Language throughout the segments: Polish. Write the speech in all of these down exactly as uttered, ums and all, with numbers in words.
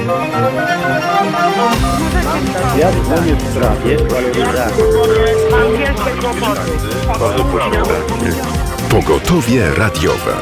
Ja dzwonię w sprawie Pogotowie radiowe.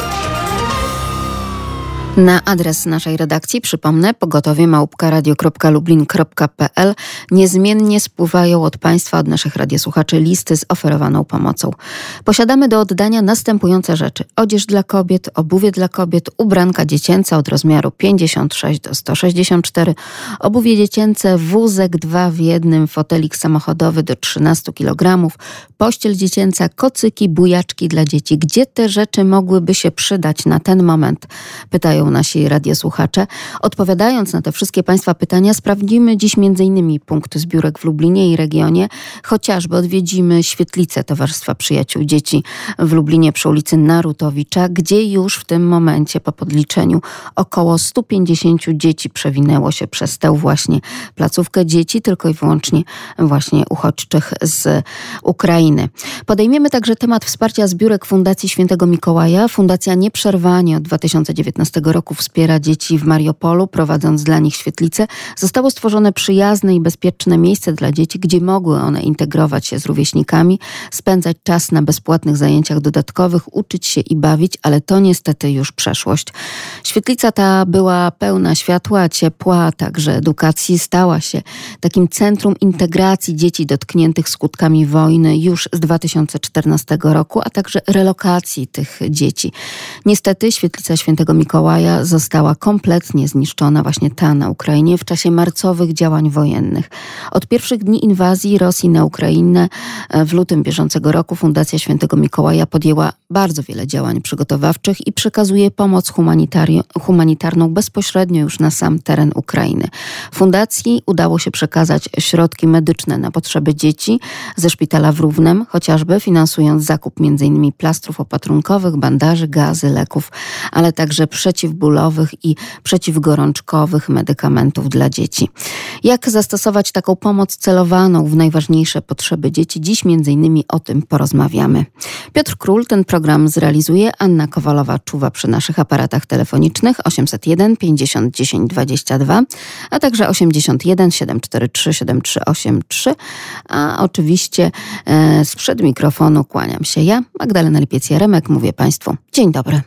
Na adres naszej redakcji, przypomnę, pogotowie małpka radio kropka lublin kropka p l, niezmiennie spływają od Państwa, od naszych radiosłuchaczy listy z oferowaną pomocą. Posiadamy do oddania następujące rzeczy. Odzież dla kobiet, obuwie dla kobiet, ubranka dziecięce od rozmiaru pięćdziesiąt sześć do sto sześćdziesiąt cztery, obuwie dziecięce, wózek dwa w jednym, fotelik samochodowy do trzynastu kilogramów, pościel dziecięca, kocyki, bujaczki dla dzieci. Gdzie te rzeczy mogłyby się przydać na ten moment? Pytają nasi radiosłuchacze. Odpowiadając na te wszystkie Państwa pytania, sprawdzimy dziś między innymi punkty zbiórek w Lublinie i regionie. Chociażby odwiedzimy świetlicę Towarzystwa Przyjaciół Dzieci w Lublinie przy ulicy Narutowicza, gdzie już w tym momencie po podliczeniu około stu pięćdziesięciu dzieci przewinęło się przez tę właśnie placówkę dzieci, tylko i wyłącznie właśnie uchodźczych z Ukrainy. Podejmiemy także temat wsparcia zbiórek Fundacji Świętego Mikołaja. Fundacja nieprzerwanie od dwa tysiące dziewiętnastego roku wspiera dzieci w Mariupolu, prowadząc dla nich świetlice. Zostało stworzone przyjazne i bezpieczne miejsce dla dzieci, gdzie mogły one integrować się z rówieśnikami, spędzać czas na bezpłatnych zajęciach dodatkowych, uczyć się i bawić, ale to niestety już przeszłość. Świetlica ta była pełna światła, ciepła, także edukacji. Stała się takim centrum integracji dzieci dotkniętych skutkami wojny już z dwa tysiące czternastego roku, a także relokacji tych dzieci. Niestety świetlica Świętego Mikołaja została kompletnie zniszczona, właśnie ta na Ukrainie, w czasie marcowych działań wojennych. Od pierwszych dni inwazji Rosji na Ukrainę w lutym bieżącego roku Fundacja Świętego Mikołaja podjęła bardzo wiele działań przygotowawczych i przekazuje pomoc humanitarną bezpośrednio już na sam teren Ukrainy. Fundacji udało się przekazać środki medyczne na potrzeby dzieci ze szpitala w Równem, chociażby finansując zakup między innymi plastrów opatrunkowych, bandaży, gazy, leków, ale także przeciwbólowych i przeciwgorączkowych medykamentów dla dzieci. Jak zastosować taką pomoc celowaną w najważniejsze potrzeby dzieci? Dziś między innymi o tym porozmawiamy. Piotr Król ten program zrealizuje, Anna Kowalowa czuwa przy naszych aparatach telefonicznych osiemset jeden pięćdziesiąt dziesięć dwadzieścia dwa, a także osiemdziesiąt jeden siedemset czterdzieści trzy siedem trzy osiem trzy, a oczywiście e, sprzed mikrofonu kłaniam się ja, Magdalena Lipiec-Jaremek, mówię Państwu dzień dobry.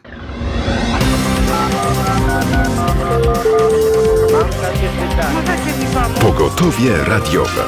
Pogotowie radiowe.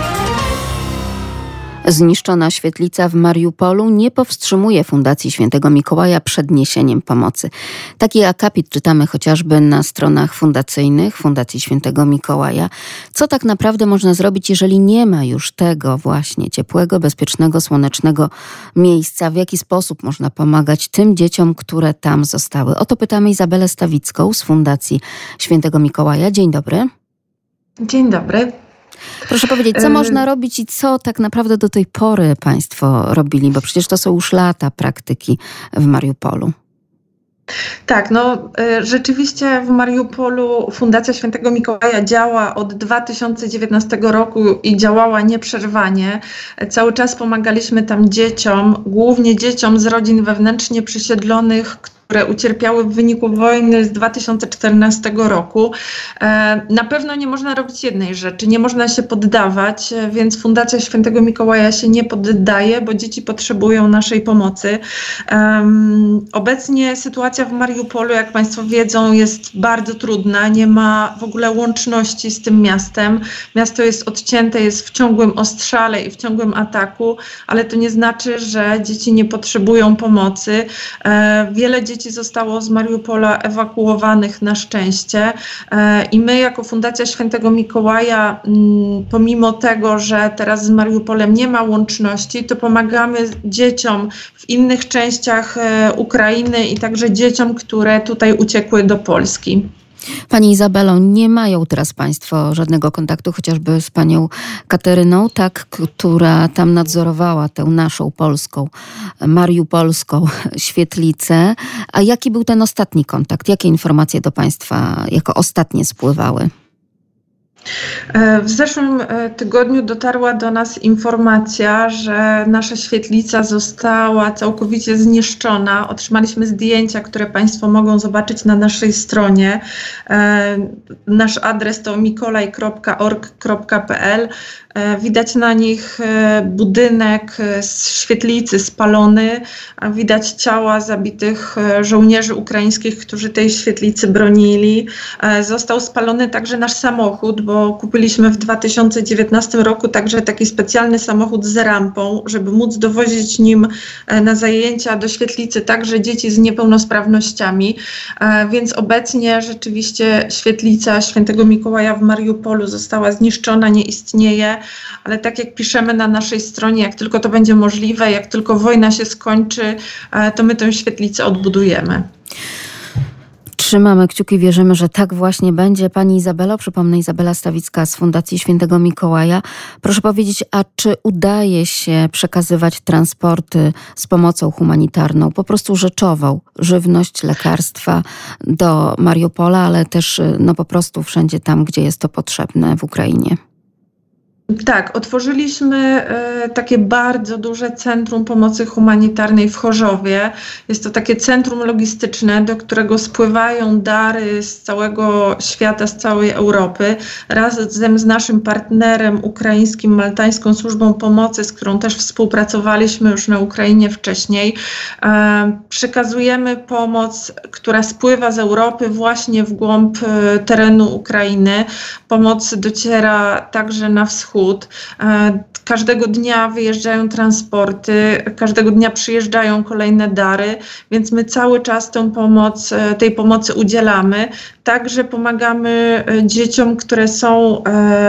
Zniszczona świetlica w Mariupolu nie powstrzymuje Fundacji Świętego Mikołaja przed niesieniem pomocy. Taki akapit czytamy chociażby na stronach fundacyjnych Fundacji Świętego Mikołaja. Co tak naprawdę można zrobić, jeżeli nie ma już tego właśnie ciepłego, bezpiecznego, słonecznego miejsca? W jaki sposób można pomagać tym dzieciom, które tam zostały? O to pytamy Izabelę Stawicką z Fundacji Świętego Mikołaja. Dzień dobry. Dzień dobry. Proszę powiedzieć, co można robić i co tak naprawdę do tej pory Państwo robili, bo przecież to są już lata praktyki w Mariupolu. Tak, no rzeczywiście w Mariupolu Fundacja Świętego Mikołaja działa od dwa tysiące dziewiętnastego roku i działała nieprzerwanie. Cały czas pomagaliśmy tam dzieciom, głównie dzieciom z rodzin wewnętrznie przesiedlonych, które ucierpiały w wyniku wojny z dwa tysiące czternastego roku. Na pewno nie można robić jednej rzeczy, nie można się poddawać, więc Fundacja Świętego Mikołaja się nie poddaje, bo dzieci potrzebują naszej pomocy. Obecnie sytuacja w Mariupolu, jak Państwo wiedzą, jest bardzo trudna, nie ma w ogóle łączności z tym miastem. Miasto jest odcięte, jest w ciągłym ostrzale i w ciągłym ataku, ale to nie znaczy, że dzieci nie potrzebują pomocy. Wiele dzieci zostało z Mariupola ewakuowanych na szczęście i my jako Fundacja Świętego Mikołaja, pomimo tego, że teraz z Mariupolem nie ma łączności, to pomagamy dzieciom w innych częściach Ukrainy i także dzieciom, które tutaj uciekły do Polski. Pani Izabelo, nie mają teraz Państwo żadnego kontaktu chociażby z panią Kateryną, tak, która tam nadzorowała tę naszą polską, mariupolską świetlicę. A jaki był ten ostatni kontakt? Jakie informacje do Państwa jako ostatnie spływały? W zeszłym tygodniu dotarła do nas informacja, że nasza świetlica została całkowicie zniszczona. Otrzymaliśmy zdjęcia, które Państwo mogą zobaczyć na naszej stronie. Nasz adres to mikolaj kropka org kropka pe el. Widać na nich budynek z świetlicy spalony, a widać ciała zabitych żołnierzy ukraińskich, którzy tej świetlicy bronili. Został spalony także nasz samochód, bo kupiliśmy w dwa tysiące dziewiętnastym roku także taki specjalny samochód z rampą, żeby móc dowozić nim na zajęcia do świetlicy także dzieci z niepełnosprawnościami. Więc obecnie rzeczywiście świetlica Świętego Mikołaja w Mariupolu została zniszczona, nie istnieje. Ale tak jak piszemy na naszej stronie, jak tylko to będzie możliwe, jak tylko wojna się skończy, to my tę świetlicę odbudujemy. Trzymamy kciuki, wierzymy, że tak właśnie będzie. Pani Izabelo, przypomnę, Izabela Stawicka z Fundacji Świętego Mikołaja. Proszę powiedzieć, a czy udaje się przekazywać transporty z pomocą humanitarną, po prostu rzeczową, żywność, lekarstwa do Mariupola, ale też no po prostu wszędzie tam, gdzie jest to potrzebne w Ukrainie? Tak, otworzyliśmy y, takie bardzo duże centrum pomocy humanitarnej w Chorzowie. Jest to takie centrum logistyczne, do którego spływają dary z całego świata, z całej Europy. Razem z naszym partnerem ukraińskim, Maltańską Służbą Pomocy, z którą też współpracowaliśmy już na Ukrainie wcześniej, y, przekazujemy pomoc, która spływa z Europy właśnie w głąb y, terenu Ukrainy. Pomoc dociera także na wschód. Każdego dnia wyjeżdżają transporty, każdego dnia przyjeżdżają kolejne dary, więc my cały czas tę pomoc, tej pomocy udzielamy. Także pomagamy dzieciom, które są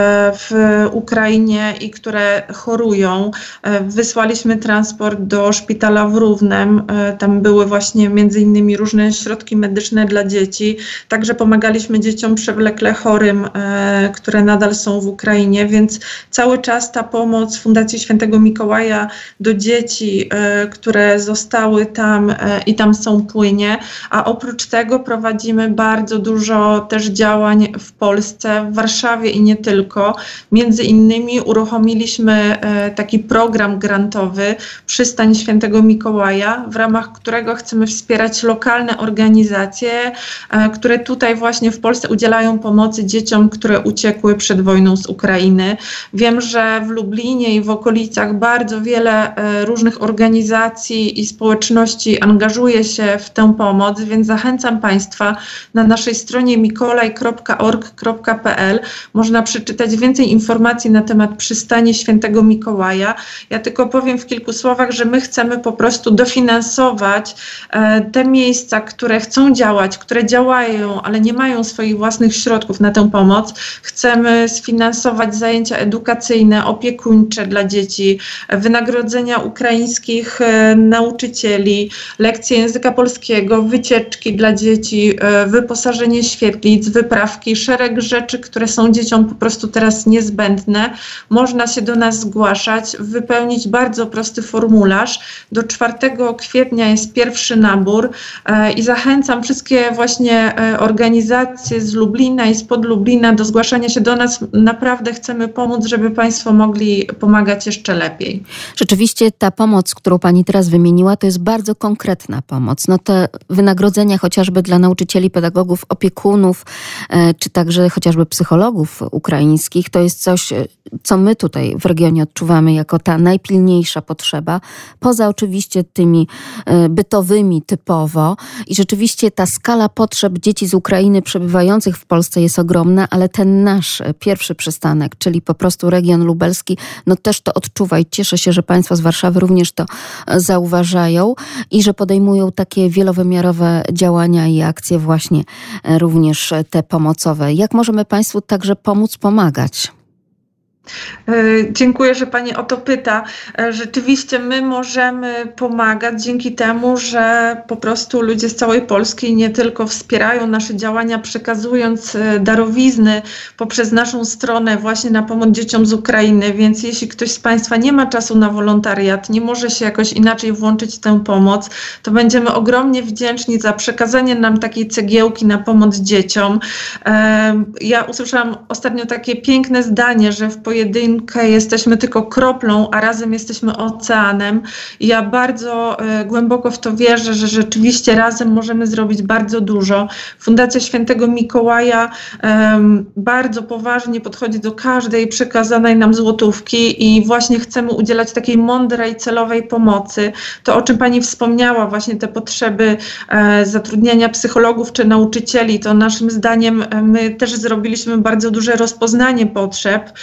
w Ukrainie i które chorują. Wysłaliśmy transport do szpitala w Równem. Tam były właśnie między innymi różne środki medyczne dla dzieci. Także pomagaliśmy dzieciom przewlekle chorym, które nadal są w Ukrainie, więc cały czas ta pomoc Fundacji Świętego Mikołaja do dzieci, które zostały tam i tam są, płynie. A oprócz tego prowadzimy bardzo dużo też działań w Polsce, w Warszawie i nie tylko. Między innymi uruchomiliśmy taki program grantowy Przystań Świętego Mikołaja, w ramach którego chcemy wspierać lokalne organizacje, które tutaj właśnie w Polsce udzielają pomocy dzieciom, które uciekły przed wojną z Ukrainy. Wiem, że w Lublinie i w okolicach bardzo wiele różnych organizacji i społeczności angażuje się w tę pomoc, więc zachęcam Państwa, na naszej stronie mikolaj kropka org kropka pe el można przeczytać więcej informacji na temat Przystani Świętego Mikołaja. Ja tylko powiem w kilku słowach, że my chcemy po prostu dofinansować te miejsca, które chcą działać, które działają, ale nie mają swoich własnych środków na tę pomoc. Chcemy sfinansować zajęcia edukacyjne, opiekuńcze dla dzieci, wynagrodzenia ukraińskich nauczycieli, lekcje języka polskiego, wycieczki dla dzieci, wyposażenie świetlic, wyprawki, szereg rzeczy, które są dzieciom po prostu teraz niezbędne. Można się do nas zgłaszać, wypełnić bardzo prosty formularz. Do czwartego kwietnia jest pierwszy nabór i zachęcam wszystkie właśnie organizacje z Lublina i spod Lublina do zgłaszania się do nas. Naprawdę chcemy pomóc, żeby Państwo mogli pomagać jeszcze lepiej. Rzeczywiście ta pomoc, którą Pani teraz wymieniła, to jest bardzo konkretna pomoc. No te wynagrodzenia chociażby dla nauczycieli, pedagogów, opiekunów, czy także chociażby psychologów ukraińskich, to jest coś, co my tutaj w regionie odczuwamy jako ta najpilniejsza potrzeba, poza oczywiście tymi bytowymi typowo. I rzeczywiście ta skala potrzeb dzieci z Ukrainy przebywających w Polsce jest ogromna, ale ten nasz pierwszy przystanek, czyli po prostu region lubelski, no też to odczuwa i cieszę się, że Państwo z Warszawy również to zauważają i że podejmują takie wielowymiarowe działania i akcje właśnie również te pomocowe. Jak możemy Państwu także pomóc, pomagać? Dziękuję, że Pani o to pyta. Rzeczywiście my możemy pomagać dzięki temu, że po prostu ludzie z całej Polski nie tylko wspierają nasze działania, przekazując darowizny poprzez naszą stronę właśnie na pomoc dzieciom z Ukrainy, więc jeśli ktoś z Państwa nie ma czasu na wolontariat, nie może się jakoś inaczej włączyć w tę pomoc, to będziemy ogromnie wdzięczni za przekazanie nam takiej cegiełki na pomoc dzieciom. Ja usłyszałam ostatnio takie piękne zdanie, że w pojedynkę jesteśmy tylko kroplą, a razem jesteśmy oceanem. I ja bardzo y, głęboko w to wierzę, że rzeczywiście razem możemy zrobić bardzo dużo. Fundacja Świętego Mikołaja y, bardzo poważnie podchodzi do każdej przekazanej nam złotówki i właśnie chcemy udzielać takiej mądrej, celowej pomocy. To, o czym Pani wspomniała, właśnie te potrzeby y, zatrudniania psychologów czy nauczycieli, to naszym zdaniem y, my też zrobiliśmy bardzo duże rozpoznanie potrzeb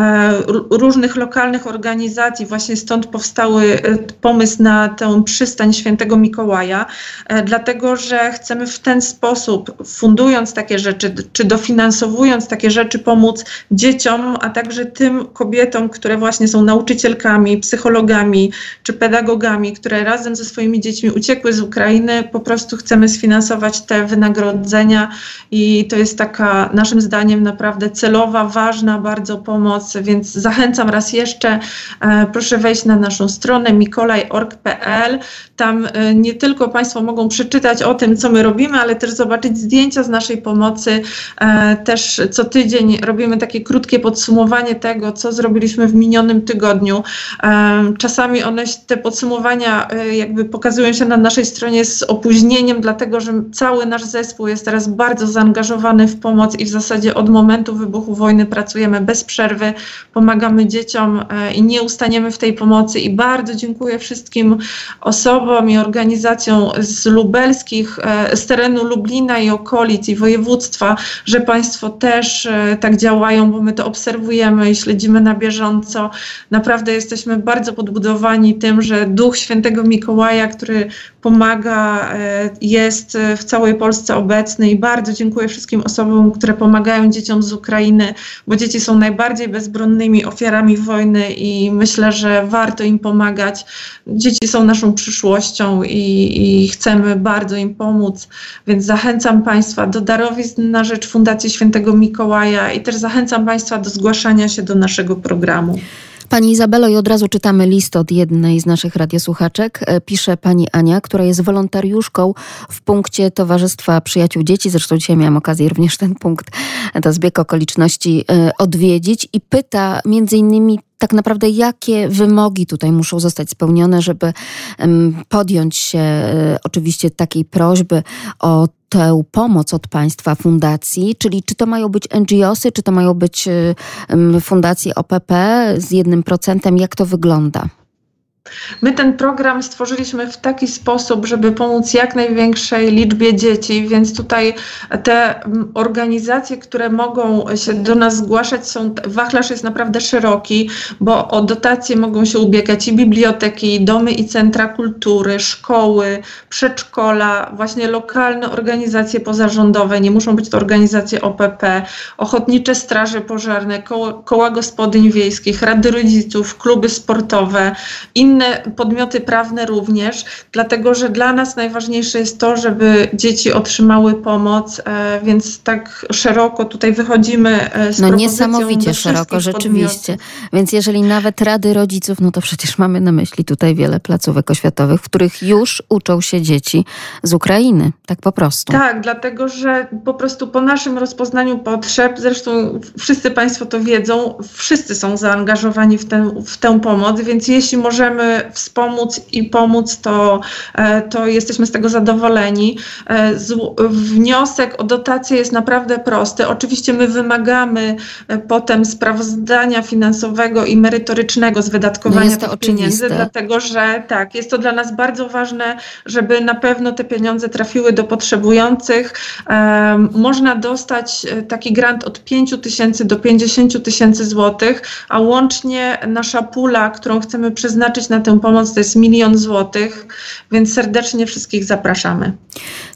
różnych lokalnych organizacji. Właśnie stąd powstały pomysł na tę przystań Świętego Mikołaja, dlatego że chcemy w ten sposób, fundując takie rzeczy, czy dofinansowując takie rzeczy, pomóc dzieciom, a także tym kobietom, które właśnie są nauczycielkami, psychologami czy pedagogami, które razem ze swoimi dziećmi uciekły z Ukrainy. Po prostu chcemy sfinansować te wynagrodzenia i to jest taka, naszym zdaniem, naprawdę celowa, ważna bardzo pomoc, więc zachęcam raz jeszcze, e, proszę wejść na naszą stronę mikolaj kropka org kropka pe el. Tam e, nie tylko Państwo mogą przeczytać o tym, co my robimy, ale też zobaczyć zdjęcia z naszej pomocy. E, też co tydzień robimy takie krótkie podsumowanie tego, co zrobiliśmy w minionym tygodniu. E, czasami one, te podsumowania e, jakby pokazują się na naszej stronie z opóźnieniem, dlatego że cały nasz zespół jest teraz bardzo zaangażowany w pomoc i w zasadzie od momentu wybuchu wojny pracujemy bez przerwy. Pomagamy dzieciom i nie ustaniemy w tej pomocy i bardzo dziękuję wszystkim osobom i organizacjom z lubelskich, z terenu Lublina i okolic i województwa, że Państwo też tak działają, bo my to obserwujemy i śledzimy na bieżąco. Naprawdę jesteśmy bardzo podbudowani tym, że Duch Świętego Mikołaja, który pomaga, jest w całej Polsce obecny i bardzo dziękuję wszystkim osobom, które pomagają dzieciom z Ukrainy, bo dzieci są najbardziej bezbronnymi ofiarami wojny i myślę, że warto im pomagać. Dzieci są naszą przyszłością i, i chcemy bardzo im pomóc, więc zachęcam Państwa do darowizn na rzecz Fundacji Świętego Mikołaja i też zachęcam Państwa do zgłaszania się do naszego programu. Pani Izabelo, i od razu czytamy list od jednej z naszych radiosłuchaczek. Pisze pani Ania, która jest wolontariuszką w punkcie Towarzystwa Przyjaciół Dzieci. Zresztą dzisiaj miałam okazję również ten punkt, to zbieg okoliczności, odwiedzić i pyta między innymi tak naprawdę, jakie wymogi tutaj muszą zostać spełnione, żeby podjąć się oczywiście takiej prośby o tę pomoc od państwa fundacji, czyli czy to mają być en dżi osy, czy to mają być fundacje o pe pe z jednym procentem, jak to wygląda? My ten program stworzyliśmy w taki sposób, żeby pomóc jak największej liczbie dzieci, więc tutaj te organizacje, które mogą się do nas zgłaszać, są, wachlarz jest naprawdę szeroki, bo o dotacje mogą się ubiegać i biblioteki, domy i centra kultury, szkoły, przedszkola, właśnie lokalne organizacje pozarządowe, nie muszą być to organizacje o pe pe, ochotnicze straże pożarne, koło, koła gospodyń wiejskich, rady rodziców, kluby sportowe, inne podmioty prawne również, dlatego że dla nas najważniejsze jest to, żeby dzieci otrzymały pomoc, więc tak szeroko tutaj wychodzimy z No propozycją niesamowicie szeroko, rzeczywiście. Podmiotów. Więc jeżeli nawet rady rodziców, no to przecież mamy na myśli tutaj wiele placówek oświatowych, w których już uczą się dzieci z Ukrainy, tak po prostu. Tak, dlatego że po prostu po naszym rozpoznaniu potrzeb, zresztą wszyscy Państwo to wiedzą, wszyscy są zaangażowani w tę, w tę pomoc, więc jeśli możemy wspomóc i pomóc, to, to jesteśmy z tego zadowoleni. Z, wniosek o dotację jest naprawdę prosty. Oczywiście my wymagamy potem sprawozdania finansowego i merytorycznego z wydatkowania no tych pieniędzy, dlatego że tak, jest to dla nas bardzo ważne, żeby na pewno te pieniądze trafiły do potrzebujących. Um, można dostać taki grant od pięć tysięcy do pięćdziesiąt tysięcy złotych, a łącznie nasza pula, którą chcemy przeznaczyć na tę pomoc, to jest milion złotych, więc serdecznie wszystkich zapraszamy.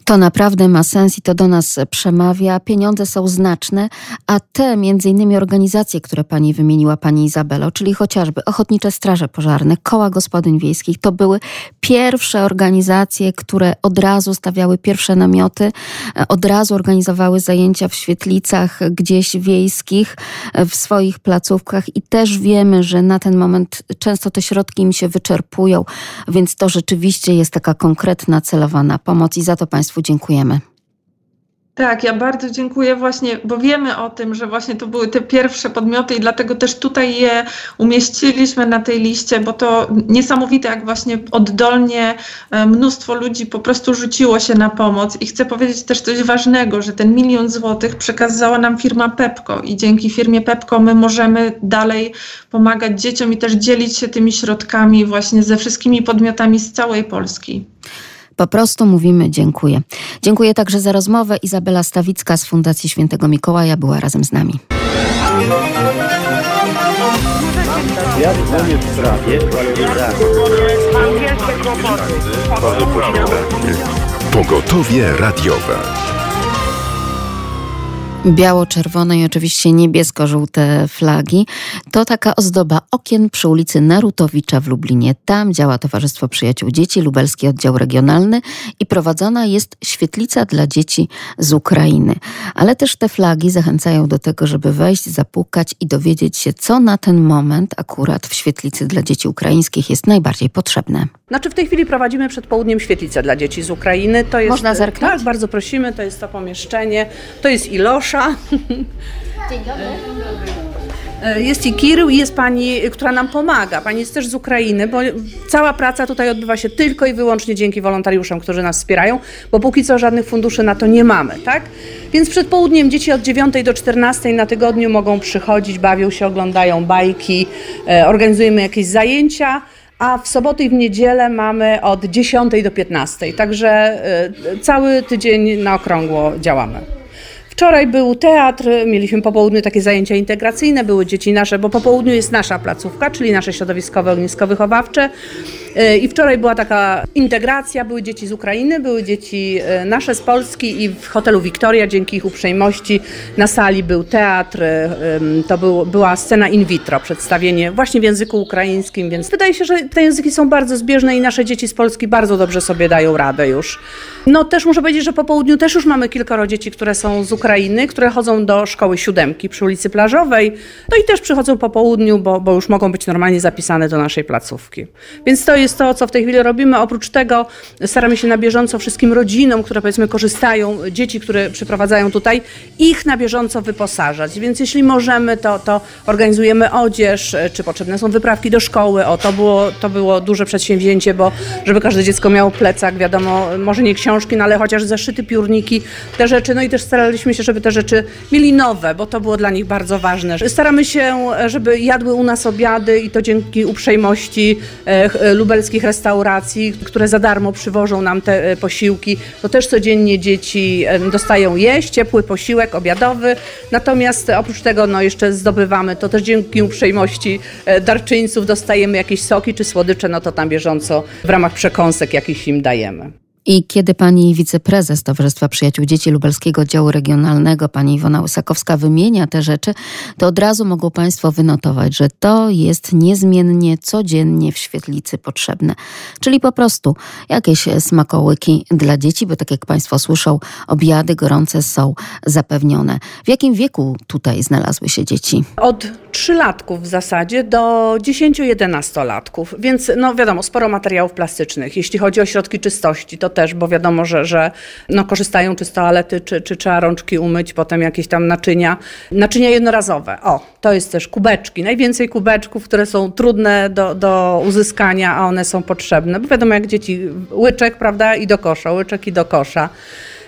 To naprawdę ma sens i to do nas przemawia. Pieniądze są znaczne, a te między innymi organizacje, które pani wymieniła, pani Izabelo, czyli chociażby Ochotnicze Straże Pożarne, Koła Gospodyń Wiejskich, to były pierwsze organizacje, które od razu stawiały pierwsze namioty, od razu organizowały zajęcia w świetlicach gdzieś wiejskich, w swoich placówkach i też wiemy, że na ten moment często te środki im się wyczerpują, więc to rzeczywiście jest taka konkretna, celowana pomoc i za to państwu dziękujemy. Tak, ja bardzo dziękuję właśnie, bo wiemy o tym, że właśnie to były te pierwsze podmioty i dlatego też tutaj je umieściliśmy na tej liście, bo to niesamowite, jak właśnie oddolnie mnóstwo ludzi po prostu rzuciło się na pomoc i chcę powiedzieć też coś ważnego, że ten milion złotych przekazała nam firma Pepco i dzięki firmie Pepco my możemy dalej pomagać dzieciom i też dzielić się tymi środkami właśnie ze wszystkimi podmiotami z całej Polski. Po prostu mówimy dziękuję. Dziękuję także za rozmowę. Izabela Stawicka z Fundacji Świętego Mikołaja była razem z nami. Ja dzwonię w sprawie Pogotowie radiowe. Biało-czerwone i oczywiście niebiesko-żółte flagi. To taka ozdoba okien przy ulicy Narutowicza w Lublinie. Tam działa Towarzystwo Przyjaciół Dzieci, Lubelski Oddział Regionalny i prowadzona jest świetlica dla dzieci z Ukrainy. Ale też te flagi zachęcają do tego, żeby wejść, zapukać i dowiedzieć się, co na ten moment akurat w świetlicy dla dzieci ukraińskich jest najbardziej potrzebne. Znaczy w tej chwili prowadzimy przed południem świetlicę dla dzieci z Ukrainy. To jest, Można zerknąć? Tak, bardzo prosimy, to jest to pomieszczenie, to jest Ilosza. Dzień dobry. Jest i Kirył i jest pani, która nam pomaga. Pani jest też z Ukrainy, bo cała praca tutaj odbywa się tylko i wyłącznie dzięki wolontariuszom, którzy nas wspierają, bo póki co żadnych funduszy na to nie mamy, tak? Więc przed południem dzieci od dziewiątej do czternastej na tygodniu mogą przychodzić, bawią się, oglądają bajki, organizujemy jakieś zajęcia. A w soboty i w niedzielę mamy od dziesiątej do piętnastej, także cały tydzień na okrągło działamy. Wczoraj był teatr, mieliśmy po południu takie zajęcia integracyjne, były dzieci nasze, bo po południu jest nasza placówka, czyli nasze środowiskowe ognisko-wychowawcze. I wczoraj była taka integracja, były dzieci z Ukrainy, były dzieci nasze z Polski i w hotelu Wiktoria, dzięki ich uprzejmości, na sali był teatr, to był, była scena in vitro, przedstawienie właśnie w języku ukraińskim, więc wydaje się, że te języki są bardzo zbieżne i nasze dzieci z Polski bardzo dobrze sobie dają radę już. No też muszę powiedzieć, że po południu też już mamy kilkoro dzieci, które są z Ukrainy, które chodzą do szkoły siódemki przy ulicy Plażowej, no i też przychodzą po południu, bo, bo już mogą być normalnie zapisane do naszej placówki. Więc to jest to, co w tej chwili robimy. Oprócz tego staramy się na bieżąco wszystkim rodzinom, które powiedzmy korzystają, dzieci, które przyprowadzają tutaj, ich na bieżąco wyposażać. Więc jeśli możemy, to, to organizujemy odzież, czy potrzebne są wyprawki do szkoły. O, to było, to było duże przedsięwzięcie, bo żeby każde dziecko miało plecak, wiadomo, może nie książki, no ale chociaż zeszyty, piórniki, te rzeczy. No i też staraliśmy się, żeby te rzeczy mieli nowe, bo to było dla nich bardzo ważne. Staramy się, żeby jadły u nas obiady i to dzięki uprzejmości e, lubelskich restauracji, które za darmo przywożą nam te posiłki. To też codziennie dzieci dostają jeść, ciepły posiłek obiadowy. Natomiast oprócz tego no, jeszcze zdobywamy, to też dzięki uprzejmości darczyńców dostajemy jakieś soki czy słodycze, no to tam bieżąco w ramach przekąsek jakichś im dajemy. I kiedy pani wiceprezes Towarzystwa Przyjaciół Dzieci Lubelskiego Oddziału Regionalnego, pani Iwona Łysakowska wymienia te rzeczy, to od razu mogą państwo wynotować, że to jest niezmiennie, codziennie w świetlicy potrzebne. Czyli po prostu jakieś smakołyki dla dzieci, bo tak jak państwo słyszą, obiady gorące są zapewnione. W jakim wieku tutaj znalazły się dzieci? Od trzylatków w zasadzie do dziesięcio-jedenastolatków, więc no wiadomo, sporo materiałów plastycznych. Jeśli chodzi o środki czystości, to też, bo wiadomo, że, że no, korzystają czy z toalety, czy, czy trzeba rączki umyć, potem jakieś tam naczynia. Naczynia jednorazowe. O, to jest też kubeczki. Najwięcej kubeczków, które są trudne do, do uzyskania, a one są potrzebne. Bo wiadomo, jak dzieci, łyczek, prawda, i do kosza, łyczek i do kosza.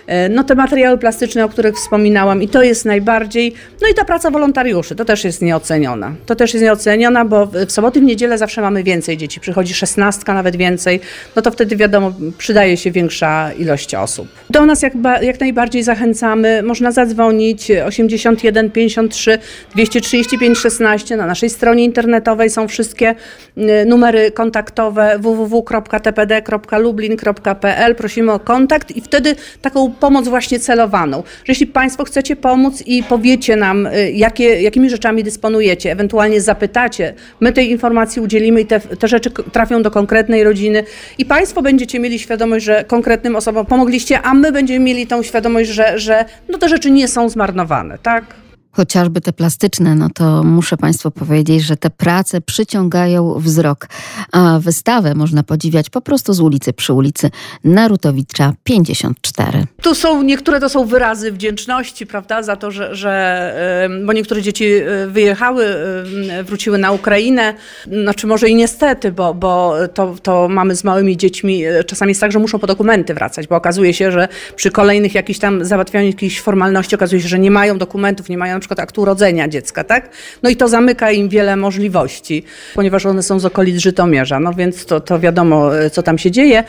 no te materiały plastyczne, o których wspominałam i to jest najbardziej, no i ta praca wolontariuszy, to też jest nieoceniona. To też jest nieoceniona, bo w soboty, w niedzielę zawsze mamy więcej dzieci, przychodzi szesnastka, nawet więcej, no to wtedy wiadomo, przydaje się większa ilość osób. Do nas jak, jak najbardziej zachęcamy, można zadzwonić osiemdziesiąt jeden pięćdziesiąt trzy dwieście trzydzieści pięć szesnaście, na naszej stronie internetowej są wszystkie numery kontaktowe w w w kropka t p d kropka lublin kropka p l. Prosimy o kontakt i wtedy taką pomoc właśnie celowaną. Że jeśli Państwo chcecie pomóc i powiecie nam, jakie, jakimi rzeczami dysponujecie, ewentualnie zapytacie, my tej informacji udzielimy i te, te rzeczy trafią do konkretnej rodziny i Państwo będziecie mieli świadomość, że konkretnym osobom pomogliście, a my będziemy mieli tą świadomość, że, że no te rzeczy nie są zmarnowane, tak? Chociażby te plastyczne, no to muszę Państwu powiedzieć, że te prace przyciągają wzrok, a wystawę można podziwiać po prostu z ulicy przy ulicy Narutowicza pięćdziesiąt cztery. Tu są, niektóre to są wyrazy wdzięczności, prawda, za to, że, że bo niektóre dzieci wyjechały, wróciły na Ukrainę, znaczy może i niestety, bo, bo to, to mamy z małymi dziećmi, czasami jest tak, że muszą po dokumenty wracać, bo okazuje się, że przy kolejnych jakichś tam załatwianiu jakichś formalności okazuje się, że nie mają dokumentów, nie mają na przykład aktu urodzenia dziecka, tak? No i to zamyka im wiele możliwości, ponieważ one są z okolic Żytomierza, no więc to, to wiadomo, co tam się dzieje.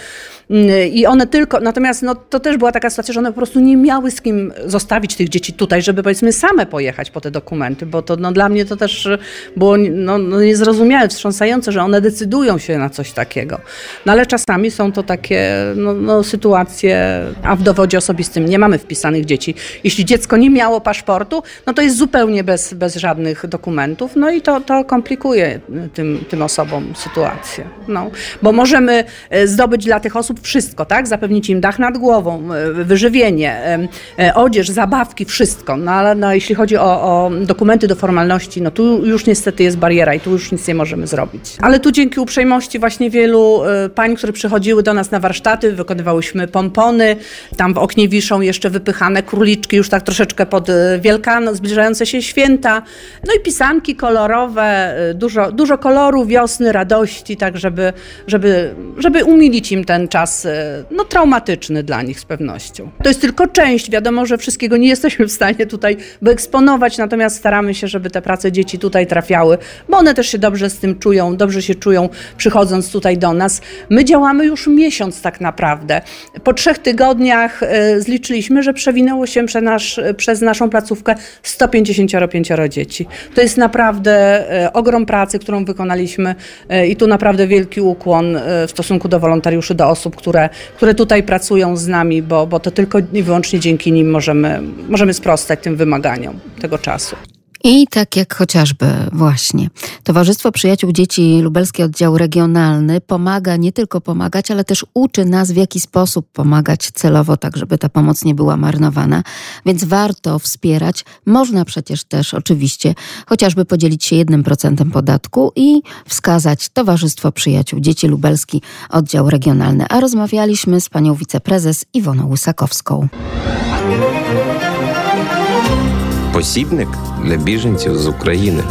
I one tylko, natomiast no, to też była taka sytuacja, że one po prostu nie miały z kim zostawić tych dzieci tutaj, żeby powiedzmy same pojechać po te dokumenty, bo to no, dla mnie to też było no, no, niezrozumiałe, wstrząsające, że one decydują się na coś takiego. No ale czasami są to takie no, no, sytuacje, a w dowodzie osobistym nie mamy wpisanych dzieci. Jeśli dziecko nie miało paszportu, no to jest zupełnie bez, bez żadnych dokumentów, no i to, to komplikuje tym, tym osobom sytuację. No, bo możemy zdobyć dla tych osób wszystko, tak? Zapewnić im dach nad głową, wyżywienie, odzież, zabawki, wszystko. No ale no, jeśli chodzi o, o dokumenty do formalności, no tu już niestety jest bariera i tu już nic nie możemy zrobić. Ale tu dzięki uprzejmości właśnie wielu pań, które przychodziły do nas na warsztaty, wykonywałyśmy pompony, tam w oknie wiszą jeszcze wypychane króliczki, już tak troszeczkę pod Wielkanoc, zbliżające się święta, no i pisanki kolorowe, dużo, dużo koloru, wiosny, radości, tak żeby, żeby, żeby umilić im ten czas no, traumatyczny dla nich z pewnością. To jest tylko część, wiadomo, że wszystkiego nie jesteśmy w stanie tutaj wyeksponować, natomiast staramy się, żeby te prace dzieci tutaj trafiały, bo one też się dobrze z tym czują, dobrze się czują przychodząc tutaj do nas. My działamy już miesiąc tak naprawdę. Po trzech tygodniach y, zliczyliśmy, że przewinęło się przez, nasz, przez naszą placówkę sto pięćdziesiąt pięć dzieci. To jest naprawdę y, ogrom pracy, którą wykonaliśmy y, i tu naprawdę wielki ukłon y, w stosunku do wolontariuszy, do osób, które, które tutaj pracują z nami, bo, bo to tylko i wyłącznie dzięki nim możemy, możemy sprostać tym wymaganiom tego czasu. I tak jak chociażby właśnie Towarzystwo Przyjaciół Dzieci Lubelski Oddział Regionalny pomaga nie tylko pomagać, ale też uczy nas, w jaki sposób pomagać celowo, tak żeby ta pomoc nie była marnowana. Więc warto wspierać. Można przecież też oczywiście chociażby podzielić się jednym procentem podatku i wskazać Towarzystwo Przyjaciół Dzieci Lubelski Oddział Regionalny. A rozmawialiśmy z panią wiceprezes Iwoną Łysakowską. Посібник для біженців з України.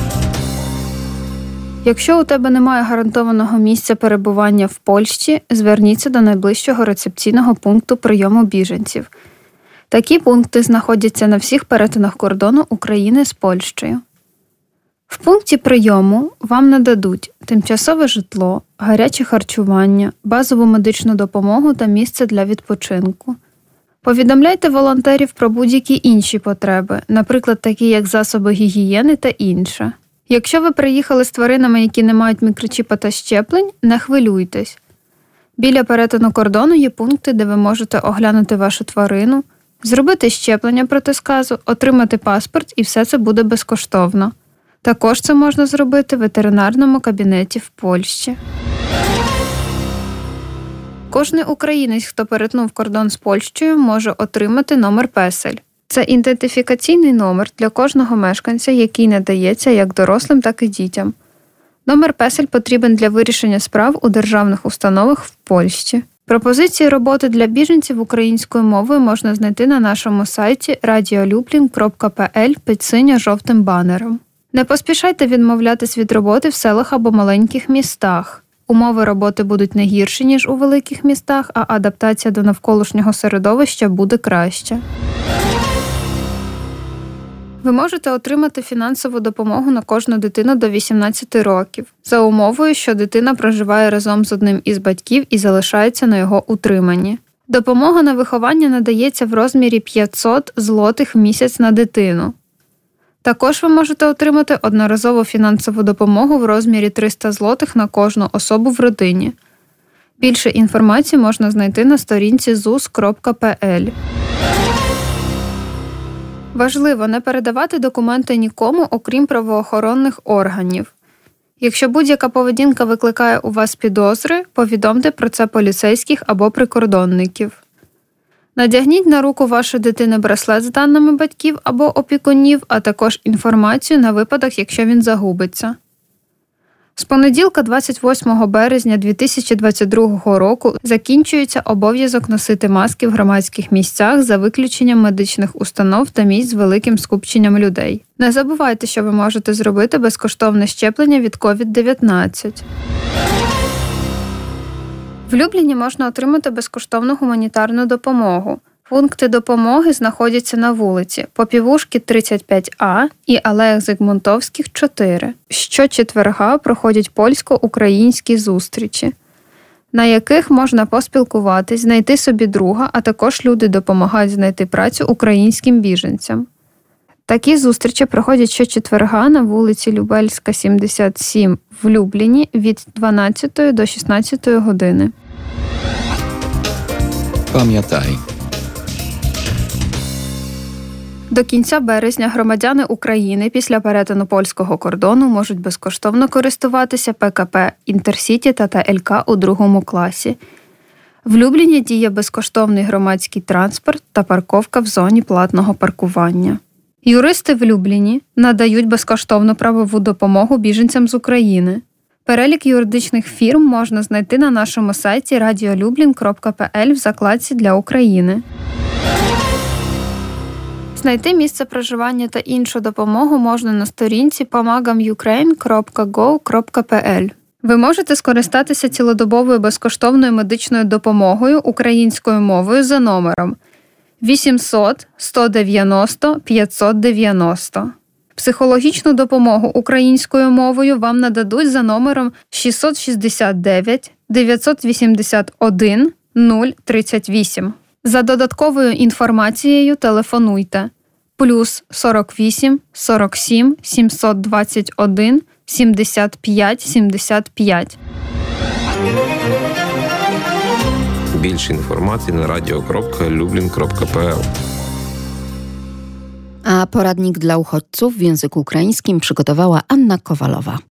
Якщо у тебе немає гарантованого місця перебування в Польщі, зверніться до найближчого рецепційного пункту прийому біженців. Такі пункти знаходяться на всіх перетинах кордону України з Польщею. В пункті прийому вам нададуть тимчасове житло, гаряче харчування, базову медичну допомогу та місце для відпочинку. Повідомляйте волонтерів про будь-які інші потреби, наприклад, такі як засоби гігієни та інше. Якщо ви приїхали з тваринами, які не мають мікрочіпа та щеплень, не хвилюйтесь. Біля перетину кордону є пункти, де ви можете оглянути вашу тварину, зробити щеплення проти сказу, отримати паспорт, і все це буде безкоштовно. Також це можна зробити в ветеринарному кабінеті в Польщі. Кожний українець, хто перетнув кордон з Польщею, може отримати номер песель. Це ідентифікаційний номер для кожного мешканця, який надається як дорослим, так і дітям. Номер песель потрібен для вирішення справ у державних установах в Польщі. Пропозиції роботи для біженців українською мовою можна знайти на нашому сайті радіолюблін крапка пе ель під синьо-жовтим банером. Не поспішайте відмовлятись від роботи в селах або маленьких містах. Умови роботи будуть не гірші, ніж у великих містах, а адаптація до навколишнього середовища буде краща. Ви можете отримати фінансову допомогу на кожну дитину до вісімнадцяти років, за умовою, що дитина проживає разом з одним із батьків і залишається на його утриманні. Допомога на виховання надається в розмірі п'ятсот злотих в місяць на дитину. Також ви можете отримати одноразову фінансову допомогу в розмірі триста злотих на кожну особу в родині. Більше інформації можна знайти на сторінці зус крапка пе ель. Важливо не передавати документи нікому, окрім правоохоронних органів. Якщо будь-яка поведінка викликає у вас підозри, повідомте про це поліцейських або прикордонників. Надягніть на руку вашої дитини браслет з даними батьків або опікунів, а також інформацію на випадок, якщо він загубиться. З понеділка, двадцять восьмого березня дві тисячі двадцять другого року, закінчується обов'язок носити маски в громадських місцях за виключенням медичних установ та місць з великим скупченням людей. Не забувайте, що ви можете зробити безкоштовне щеплення від ковід дев'ятнадцять. В Любліні можна отримати безкоштовну гуманітарну допомогу. Пункти допомоги знаходяться на вулиці Попівушки тридцять п'ять А і Алеях Зигмунтовських чотири. Щочетверга проходять польсько-українські зустрічі, на яких можна поспілкуватись, знайти собі друга, а також люди допомагають знайти працю українським біженцям. Такі зустрічі проходять щочетверга на вулиці Любельська, сімдесят сім в Любліні від дванадцятої до шістнадцятої години. Пам'ятай. До кінця березня громадяни України після перетину польського кордону можуть безкоштовно користуватися пе ка пе «Інтерсіті» та те ель ка у другому класі. В Любліні діє безкоштовний громадський транспорт та парковка в зоні платного паркування. Юристи в Любліні надають безкоштовну правову допомогу біженцям з України. Перелік юридичних фірм можна знайти на нашому сайті радіолюблін крапка пе ель в закладці «Для України». Знайти місце проживання та іншу допомогу можна на сторінці помагам юкрейн крапка гов крапка пе ель. Ви можете скористатися цілодобовою безкоштовною медичною допомогою українською мовою за номером вісімсот сто дев'яносто п'ятсот дев'яносто. Психологічну допомогу українською мовою вам нададуть за номером шістсот шістдесят дев'ять дев'ятсот вісімдесят один нуль тридцять вісім. За додатковою інформацією телефонуйте плюс сорок вісім сорок сім сімсот двадцять один сімдесят п'ять сімдесят п'ять. Більше інформації на радіо крапка люблін крапка пе ел. A poradnik dla uchodźców w języku ukraińskim przygotowała Anna Kowalowa.